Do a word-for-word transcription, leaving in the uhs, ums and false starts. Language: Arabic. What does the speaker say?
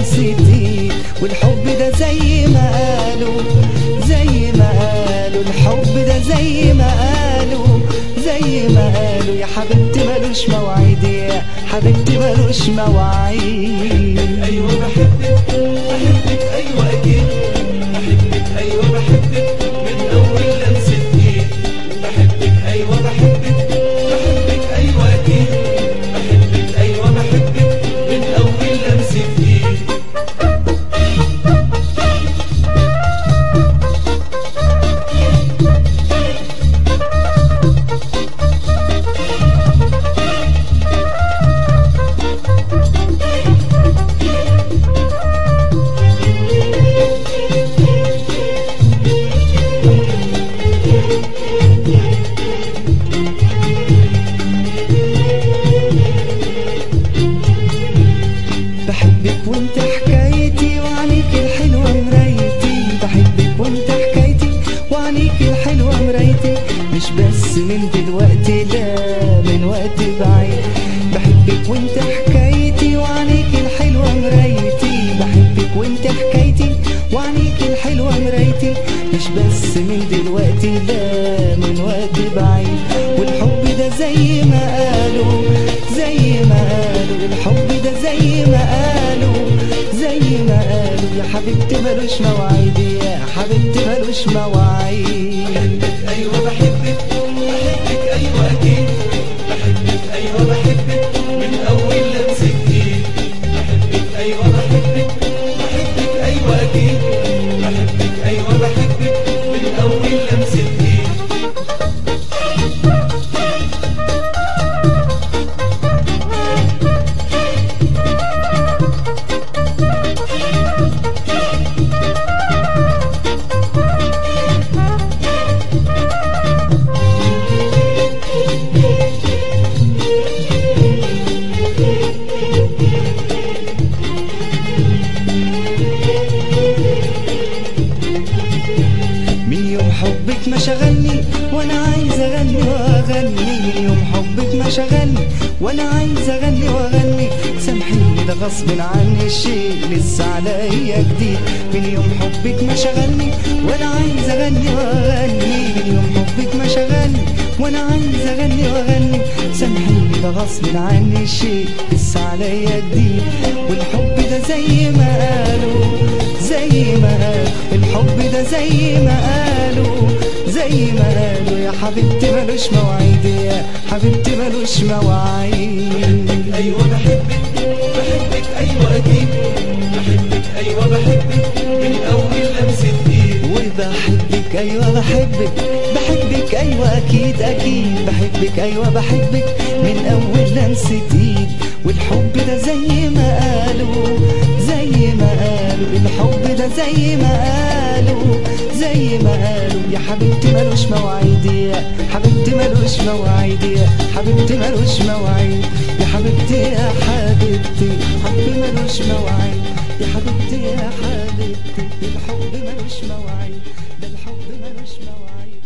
لمسة ايد، والحب ده زي ما قالوا زي ما قالوا الحب ده زي ما قالوا زي ما قالوا يا حبيبتي ملوش مواعيد يا حبيبتي ملوش مواعيد. ايوه بحبك بحبك ايوه اكيد بحبك ايوه بحبك من اول لمسة ايد. بحبك ايوه بحبك بحبك ايوه اكيد بحبك ايوه بحبك من اول لمسة ايد. بحبك وانت حكايتي وعنيك الحلوة مرايتي، بحبك وانت حكايتي وعنيك الحلوة مرايتي، مش بس من دلوقتي لا من وقت بعيد. بحبك وانت حكايتي وعنيك الحلوة مرايتي، بحبك وانت حكايتي وعنيك الحلوة مرايتي، مش بس من دلوقتي لا من وقت بعيد. والحب ده زي ما قالوا زي ما قالوا الحب ده زي ما قالوا زي ما قالوا يا حبيبتي ملوش مواعيد يا حبيبتي ملوش مواعيد. بحبك ايوه بحبك بحبك ايوه اكيد بحبك ايوه بحبك من اول لمسة ايد. بحبك ايوه بحبك بحبك ايوه اكيد بحبك ايوه بحبك من اول لمسة ايد. من يوم حبك ما شغلني وانا عايز اغني واغني، من يوم حبك ما شغلني وانا عايز اغني واغني، سامحيني ده غصب عني الشيء لسه عليا جديد. من يوم حبك ما شغلني وانا عايز اغني واغني، من يوم حبك ما شغلني وانا عايز اغني واغني، سامحيني ده غصب عني الشيء لسه عليا جديد. والحب ده زي ما قالوا زي ما قالوا الحب ده زي ما قالوا زي ما قالوا يا حبيبتي ملوش مواعيد يا حبيبتي ملوش مواعيد. ايوه بحبك بحبك ايوه اكيد بحبك ايوه بحبك من اول لمسة ايد. وبحبك ايوه بحبك بحبك ايوه اكيد اكيد بحبك ايوه بحبك من اول لمسة ايد. والحب ده زي ما قالوا زي ما قالوا الحب ده زي ما قالوا زي ما قالوا يا حبيبتي ملوش مواعيد يا حبيبتي ملوش مواعيد يا حبيبتي ملوش مواعيد يا حبيبتي يا حبيبتي حب ملوش مواعيد يا حبيبتي يا حبيبتي الحب ملوش مواعيد ده الحب ملوش مواعيد.